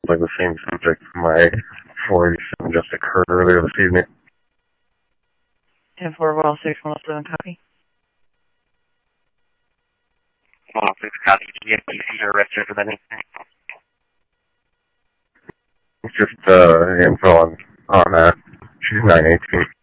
like the same subject my 487 just occurred earlier this evening. 10-4-106-107, copy. 106, copy. Do you have PC or register for that incident? It's just info on she's 918.